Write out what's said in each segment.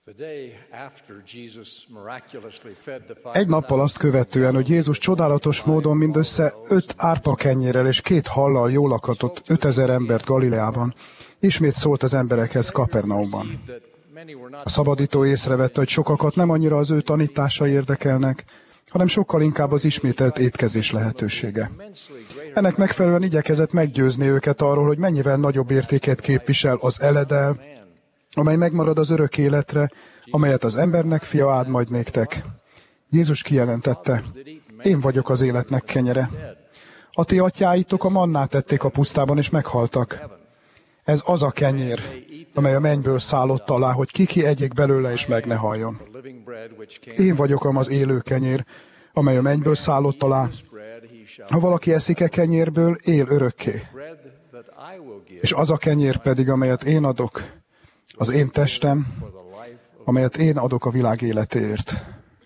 Egy nappal azt követően, hogy Jézus csodálatos módon mindössze 5 árpa kenyérrel és 2 hallal jól lakatott 5000 embert Galileában, ismét szólt az emberekhez Kapernaumban. A szabadító észrevette, hogy sokakat nem annyira az ő tanításai érdekelnek, hanem sokkal inkább az ismételt étkezés lehetősége. Ennek megfelelően igyekezett meggyőzni őket arról, hogy mennyivel nagyobb értéket képvisel az eledel, amely megmarad az örök életre, amelyet az embernek fia ad majd néktek. Jézus kijelentette, én vagyok az életnek kenyere. A ti atyáitok a mannát ették a pusztában, és meghaltak. Ez az a kenyér, amely a mennyből szállott alá, hogy ki egyék belőle, és meg ne halljon. Én vagyok az élő kenyér, amely a mennyből szállott alá. Ha valaki eszik kenyérből, él örökké. És az a kenyér pedig, amelyet én adok, az én testem, amelyet én adok a világ életéért.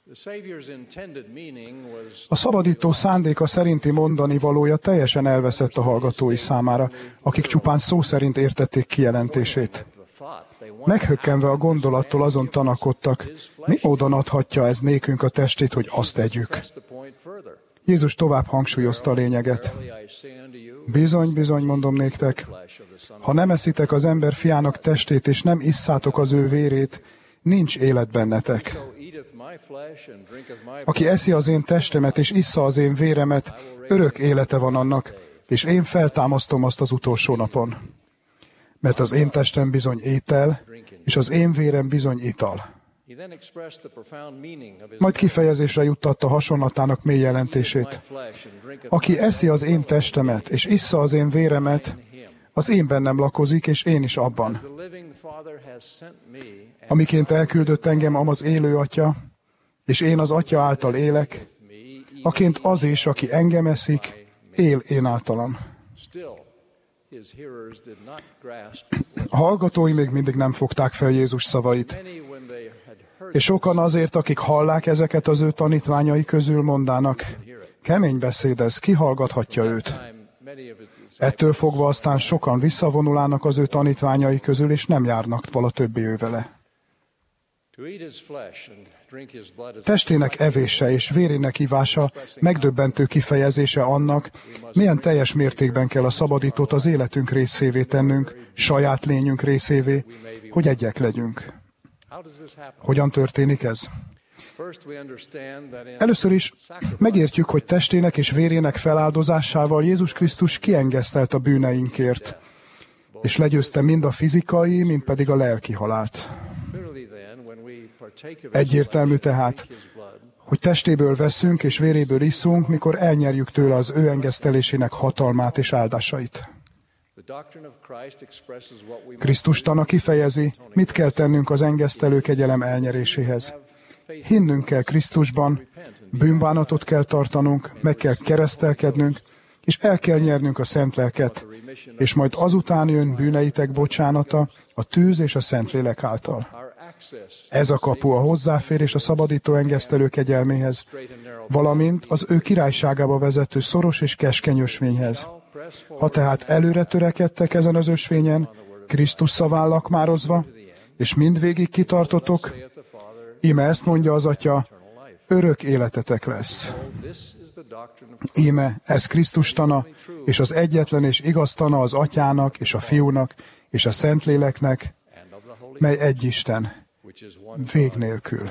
A szabadító szándéka szerinti mondani valója teljesen elveszett a hallgatói számára, akik csupán szó szerint értették kijelentését. Meghökkenve a gondolattól azon tanakodtak, mi módon adhatja ez nékünk a testét, hogy azt tegyük. Jézus tovább hangsúlyozta a lényeget. Bizony, bizony, mondom néktek, ha nem eszitek az ember fiának testét, és nem isszátok az ő vérét, nincs élet bennetek. Aki eszi az én testemet, és issza az én véremet, örök élete van annak, és én feltámasztom azt az utolsó napon. Mert az én testem bizony étel, és az én vérem bizony ital. Majd kifejezésre juttatta hasonlatának mély jelentését. Aki eszi az én testemet, és issza az én véremet, az én bennem lakozik, és én is abban. Amiként elküldött engem az élő Atya, és én az Atya által élek, aként az is, aki engem eszik, él én általam. A hallgatói még mindig nem fogták fel Jézus szavait. És sokan azért, akik hallák ezeket az ő tanítványai közül mondának, kemény beszéd ez, ki hallgathatja őt? Ettől fogva aztán sokan visszavonulának az ő tanítványai közül, és nem járnak vala többé ő vele. Testének evése és vérének ivása megdöbbentő kifejezése annak, milyen teljes mértékben kell a szabadítót az életünk részévé tennünk, saját lényünk részévé, hogy egyek legyünk. Hogyan történik ez? Először is megértjük, hogy testének és vérének feláldozásával Jézus Krisztus kiengesztelt a bűneinkért, és legyőzte mind a fizikai, mind pedig a lelki halált. Egyértelmű tehát, hogy testéből veszünk és véréből iszunk, mikor elnyerjük tőle az ő engesztelésének hatalmát és áldásait. Krisztus tana kifejezi, mit kell tennünk az engesztelő kegyelem elnyeréséhez. Hinnünk kell Krisztusban, bűnbánatot kell tartanunk, meg kell keresztelkednünk, és el kell nyernünk a szent lelket, és majd azután jön bűneitek bocsánata a tűz és a Szentlélek által. Ez a kapu a hozzáférés a szabadító engesztelő kegyelméhez, valamint az ő királyságába vezető szoros és keskeny ösvényhez. Ha tehát előre törekedtek ezen az ösvényen, Krisztus szaván lakmározva, és mindvégig kitartotok, íme ezt mondja az Atya, örök életetek lesz. Íme ez Krisztus tana, és az egyetlen és igaz tana az Atyának, és a Fiúnak, és a Szentléleknek, mely egy Isten, vég nélkül.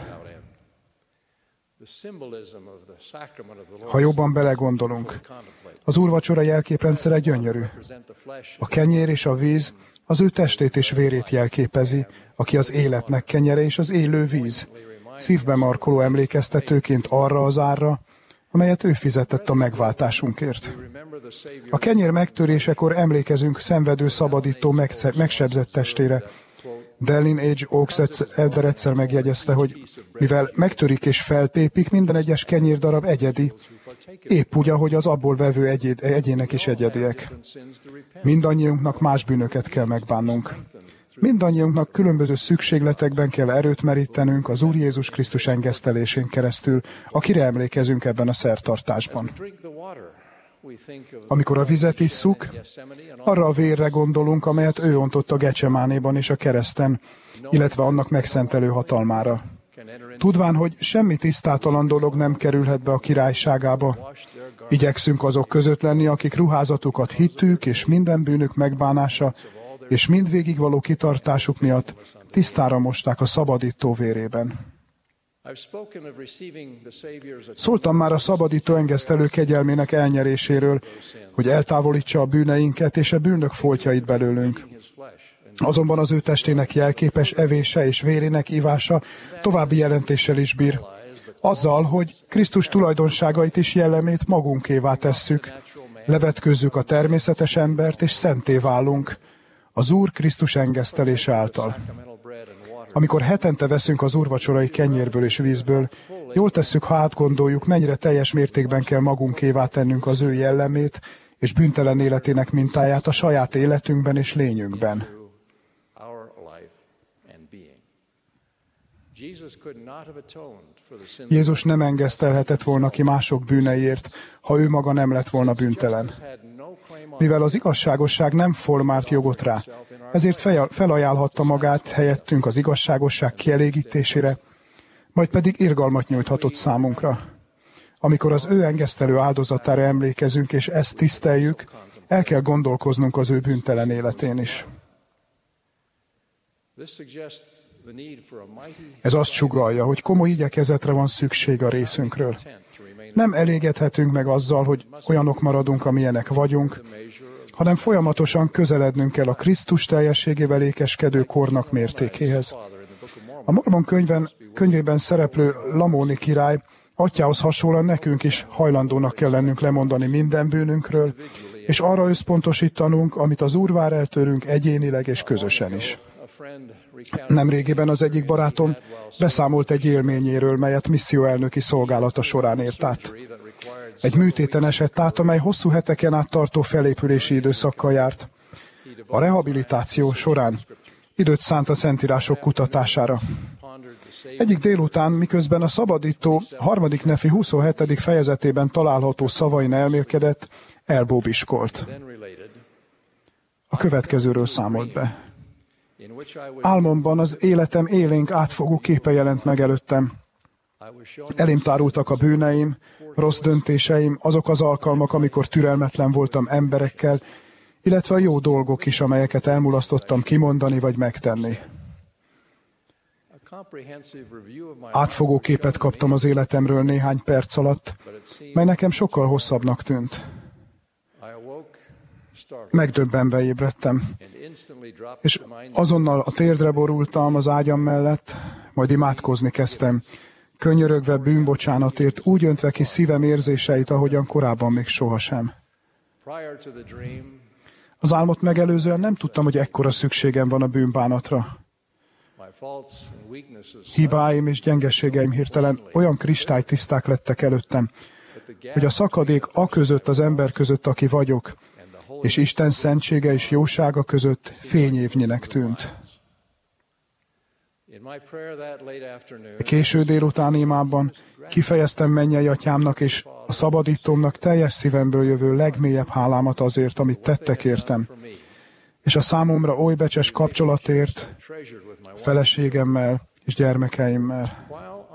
Ha jobban belegondolunk, az úrvacsora jelképrendszere gyönyörű. A kenyér és a víz az ő testét és vérét jelképezi, aki az életnek kenyere és az élő víz, szívbe markoló emlékeztetőként arra az árra, amelyet ő fizetett a megváltásunkért. A kenyér megtörésekor emlékezünk szenvedő szabadító megsebzett testére. Dallin H. Oaks elder egyszer megjegyezte, hogy mivel megtörik és feltépik, minden egyes kenyérdarab egyedi, épp úgy, ahogy az abból vevő egyének is egyediek. Mindannyiunknak más bűnöket kell megbánnunk. Mindannyiunknak különböző szükségletekben kell erőt merítenünk az Úr Jézus Krisztus engesztelésén keresztül, akire emlékezünk ebben a szertartásban. Amikor a vizet isszuk, arra a vérre gondolunk, amelyet ő ontott a Gecsemánéban és a kereszten, illetve annak megszentelő hatalmára. Tudván, hogy semmi tisztátalan dolog nem kerülhet be a királyságába, igyekszünk azok között lenni, akik ruházatukat hittük és minden bűnük megbánása, és mindvégig való kitartásuk miatt tisztára mosták a szabadító vérében. Szóltam már a szabadító engesztelő kegyelmének elnyeréséről, hogy eltávolítsa a bűneinket és a bűnök foltjait belőlünk. Azonban az ő testének jelképes evése és vérének ivása további jelentéssel is bír. Azzal, hogy Krisztus tulajdonságait és jellemét magunkévá tesszük, levetkőzzük a természetes embert és szenté válunk az Úr Krisztus engesztelése által. Amikor hetente veszünk az úrvacsorai kenyérből és vízből, jól tesszük, ha átgondoljuk, mennyire teljes mértékben kell magunkévá tennünk az ő jellemét és bűntelen életének mintáját a saját életünkben és lényünkben. Jézus nem engesztelhetett volna ki mások bűneiért, ha ő maga nem lett volna bűntelen. Mivel az igazságosság nem formált jogot rá, ezért felajánlhatta magát helyettünk az igazságosság kielégítésére, majd pedig irgalmat nyújthatott számunkra. Amikor az ő engesztelő áldozatára emlékezünk, és ezt tiszteljük, el kell gondolkoznunk az ő bűntelen életén is. Ez azt sugallja, hogy komoly igyekezetre van szükség a részünkről. Nem elégedhetünk meg azzal, hogy olyanok maradunk, amilyenek vagyunk, hanem folyamatosan közelednünk kell a Krisztus teljességével ékeskedő kornak mértékéhez. A Mormon könyvében szereplő Lamóni király atyához hasonlóan nekünk is hajlandónak kell lennünk lemondani minden bűnünkről, és arra összpontosítanunk, amit az Úr vár el tőlünk egyénileg és közösen is. Nemrégiben az egyik barátom beszámolt egy élményéről, melyet misszióelnöki szolgálata során ért át. Egy műtéten esett át, amely hosszú heteken át tartó felépülési időszakkal járt. A rehabilitáció során időt szánt a szentírások kutatására. Egyik délután, miközben a szabadító 3. Nefi 27. fejezetében található szavain elmélkedett, elbóbiskolt. A következőről számolt be. Álmomban az életem élénk átfogó képe jelent meg előttem. Elém tárultak a bűneim, rossz döntéseim, azok az alkalmak, amikor türelmetlen voltam emberekkel, illetve a jó dolgok is, amelyeket elmulasztottam kimondani vagy megtenni. Átfogó képet kaptam az életemről néhány perc alatt, mely nekem sokkal hosszabbnak tűnt. Megdöbbenve ébredtem, és azonnal a térdre borultam az ágyam mellett, majd imádkozni kezdtem, könyörögve bűnbocsánatért, úgy öntve ki szívem érzéseit, ahogyan korábban még sohasem. Az álmot megelőzően nem tudtam, hogy ekkora szükségem van a bűnbánatra. Hibáim és gyengeségeim hirtelen olyan kristálytiszták lettek előttem, hogy a szakadék aközött az ember között, aki vagyok, és Isten szentsége és jósága között fényévnyinek tűnt. A késő délutáni imában kifejeztem mennyei atyámnak és a szabadítómnak teljes szívemből jövő legmélyebb hálámat azért, amit tettek értem, és a számomra oly becses kapcsolatért, feleségemmel és gyermekeimmel.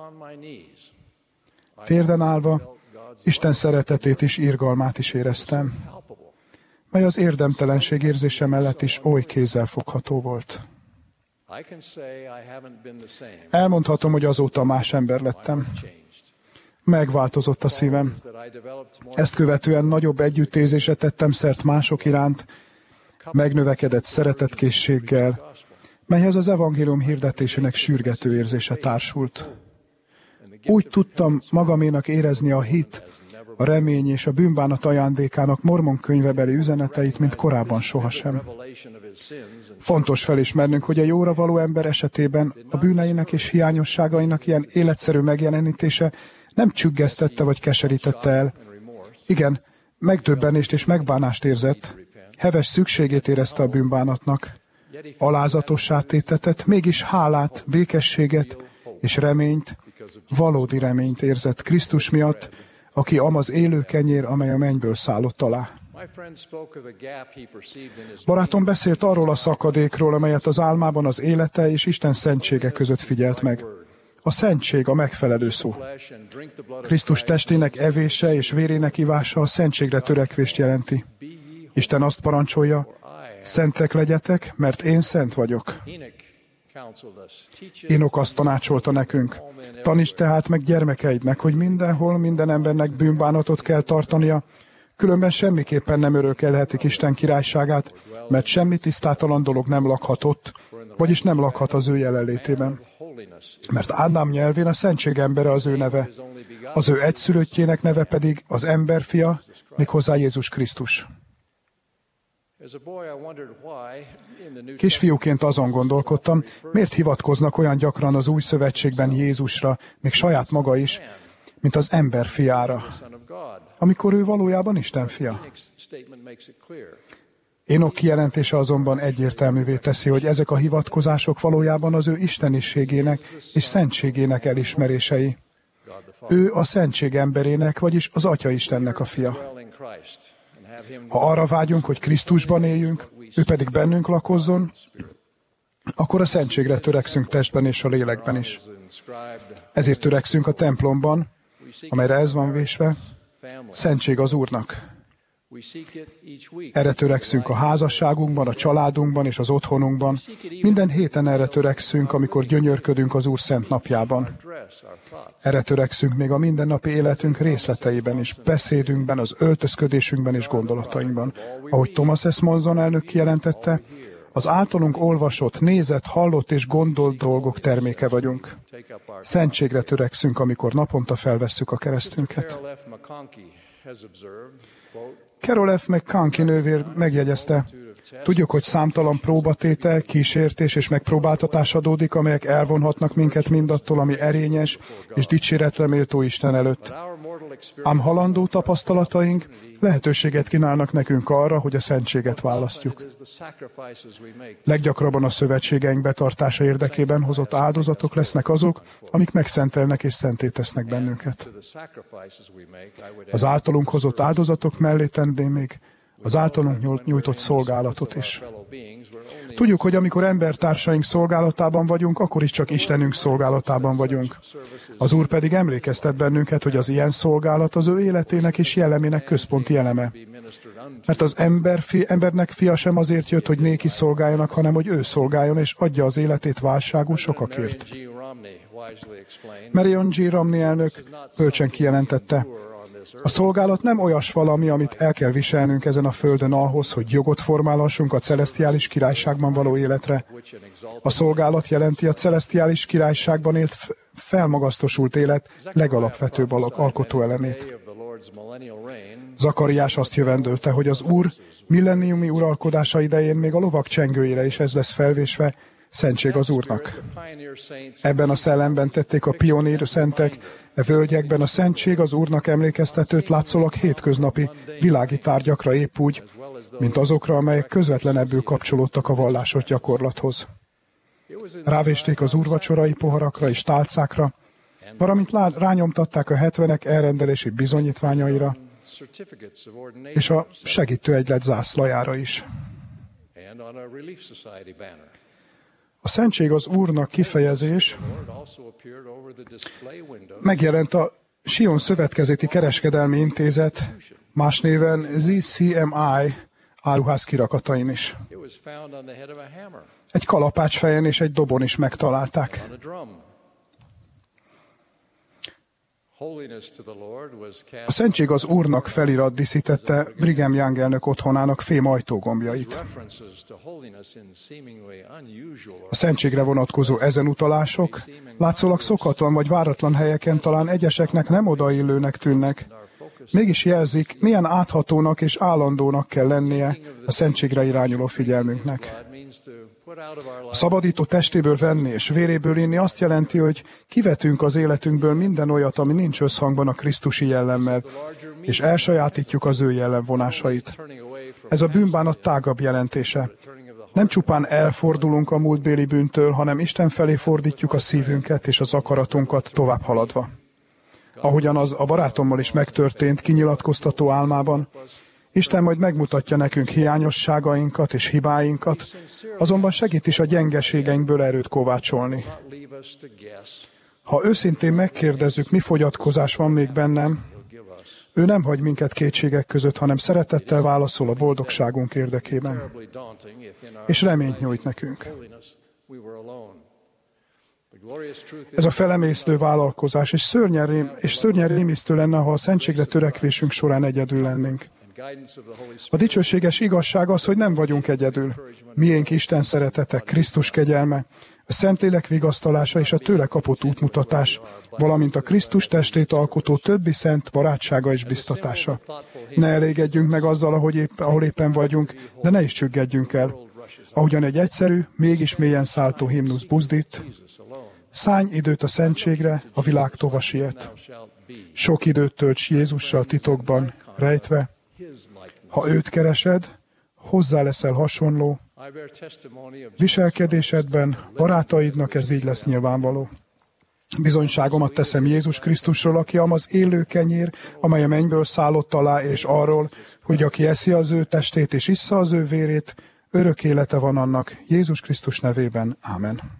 Térden állva Isten szeretetét és irgalmát is éreztem, mely az érdemtelenség érzése mellett is oly kézzelfogható volt. Elmondhatom, hogy azóta más ember lettem. Megváltozott a szívem. Ezt követően nagyobb együttérzésre tettem szert mások iránt, megnövekedett szeretetkészséggel, melyhez az evangélium hirdetésének sürgető érzése társult. Úgy tudtam magaménak érezni a hit, a remény és a bűnbánat ajándékának Mormon könyvebeli üzeneteit, mint korábban sohasem. Fontos felismernünk, hogy a jóra való ember esetében a bűneinek és hiányosságainak ilyen életszerű megjelenítése nem csüggesztette vagy keserítette el. Igen, megdöbbenést és megbánást érzett, heves szükségét érezte a bűnbánatnak, alázatossá tétetett, mégis hálát, békességet és reményt, valódi reményt érzett Krisztus miatt, aki amaz élő kenyér, amely a mennyből szállott alá. Barátom beszélt arról a szakadékról, amelyet az álmában az élete és Isten szentsége között figyelt meg. A szentség a megfelelő szó. Krisztus testének evése és vérének ivása a szentségre törekvést jelenti. Isten azt parancsolja, szentek legyetek, mert én szent vagyok. Énok azt tanácsolta nekünk, tanítsd tehát meg gyermekeidnek, hogy mindenhol minden embernek bűnbánatot kell tartania, különben semmiképpen nem örökölhetik Isten királyságát, mert semmi tisztátalan dolog nem lakhatott, vagyis nem lakhat az ő jelenlétében. Mert Ádám nyelvén a szentség embere az ő neve, az ő egyszülöttjének neve pedig az ember fia, méghozzá Jézus Krisztus. Kisfiúként azon gondolkodtam, miért hivatkoznak olyan gyakran az új szövetségben Jézusra, még saját maga is, mint az ember fiára, amikor ő valójában Isten fia. Énok kijelentése azonban egyértelművé teszi, hogy ezek a hivatkozások valójában az ő isteniségének és szentségének elismerései. Ő a szentség emberének, vagyis az Atya Istennek a fia. Ha arra vágyunk, hogy Krisztusban éljünk, ő pedig bennünk lakozzon, akkor a szentségre törekszünk testben és a lélekben is. Ezért törekszünk a templomban, amelyre ez van vésve, szentség az Úrnak. Erre törekszünk a házasságunkban, a családunkban és az otthonunkban. Minden héten erre törekszünk, amikor gyönyörködünk az Úr szent napjában. Erre törekszünk még a mindennapi életünk részleteiben és beszédünkben, az öltözködésünkben és gondolatainkban. Ahogy Thomas S. Monson elnök kijelentette, az általunk olvasott, nézett, hallott és gondolt dolgok terméke vagyunk. Szentségre törekszünk, amikor naponta felvesszük a keresztünket. Carol F. McConkie nővér megjegyezte, tudjuk, hogy számtalan próbatétel, kísértés és megpróbáltatás adódik, amelyek elvonhatnak minket mindattól, ami erényes és dicséretre méltó Isten előtt. Ám halandó tapasztalataink lehetőséget kínálnak nekünk arra, hogy a szentséget választjuk. Leggyakrabban a szövetségeink betartása érdekében hozott áldozatok lesznek azok, amik megszentelnek és szenté tesznek bennünket. Az általunk hozott áldozatok mellé tenném még az általunk nyújtott szolgálatot is. Tudjuk, hogy amikor embertársaink szolgálatában vagyunk, akkor is csak Istenünk szolgálatában vagyunk. Az Úr pedig emlékeztet bennünket, hogy az ilyen szolgálat az ő életének és jellemének központi eleme. Mert az embernek fia sem azért jött, hogy néki szolgáljanak, hanem hogy ő szolgáljon és adja az életét válságú sokakért. Marion G. Romney elnök bölcsen kijelentette, a szolgálat nem olyas valami, amit el kell viselnünk ezen a földön ahhoz, hogy jogot formálhassunk a celesztiális királyságban való életre. A szolgálat jelenti a celesztiális királyságban élt felmagasztosult élet legalapvetőbb alkotóelemét. Zakariás azt jövendölte, hogy az Úr millenniumi uralkodása idején még a lovak csengőjére is ez lesz felvésve, szentség az Úrnak. Ebben a szellemben tették a pionír szentek, e völgyekben a szentség az Úrnak emlékeztetőt látszólag hétköznapi, világi tárgyakra épp úgy, mint azokra, amelyek közvetlenebbül kapcsolódtak a vallásos gyakorlathoz. Rávésték az úrvacsorai poharakra és tálcákra, valamint rányomtatták a 70-ek elrendelési bizonyítványaira, és a segítőegylet zászlajára is. A szentség az Úrnak kifejezés megjelent a Sion Szövetkezeti Kereskedelmi Intézet, más néven ZCMI áruház kirakatain is. Egy kalapács fejen és egy dobon is megtalálták. A szentség az Úrnak felirat díszítette Brigham Young elnök otthonának fém ajtógombjait. A szentségre vonatkozó ezen utalások látszólag szokatlan vagy váratlan helyeken talán egyeseknek nem odaillőnek tűnnek, mégis jelzik, milyen áthatónak és állandónak kell lennie a szentségre irányuló figyelmünknek. A szabadító testéből venni és véréből inni azt jelenti, hogy kivetünk az életünkből minden olyat, ami nincs összhangban a krisztusi jellemmel, és elsajátítjuk az ő jellemvonásait. Ez a bűnbánat tágabb jelentése. Nem csupán elfordulunk a múltbéli bűntől, hanem Isten felé fordítjuk a szívünket és az akaratunkat tovább haladva. ahogyan az a barátommal is megtörtént kinyilatkoztató álmában. Isten majd megmutatja nekünk hiányosságainkat és hibáinkat, azonban segít is a gyengeségeinkből erőt kovácsolni. Ha őszintén megkérdezzük, mi fogyatkozás van még bennem, ő nem hagy minket kétségek között, hanem szeretettel válaszol a boldogságunk érdekében. És reményt nyújt nekünk. Ez a felemésztő vállalkozás, és szörnyen rémisztő lenne, ha a szentségre törekvésünk során egyedül lennénk. A dicsőséges igazság az, hogy nem vagyunk egyedül. Miénk Isten szeretete, Krisztus kegyelme, a Szentlélek vigasztalása és a tőle kapott útmutatás, valamint a Krisztus testét alkotó többi szent barátsága és biztatása. Ne elégedjünk meg azzal, ahol éppen vagyunk, de ne is csüggedjünk el. Ahogyan egy egyszerű, mégis mélyen szálltó himnusz buzdít, szállj időt a szentségre, a világ tova siet. Sok időt tölts Jézussal titokban, rejtve. Ha őt keresed, hozzá leszel hasonló. Viselkedésedben barátaidnak ez így lesz nyilvánvaló. Bizonyságomat teszem Jézus Krisztusról, aki az élő kenyér, amely a mennyből szállott alá, és arról, hogy aki eszi az ő testét és issza az ő vérét, örök élete van annak. Jézus Krisztus nevében. Ámen.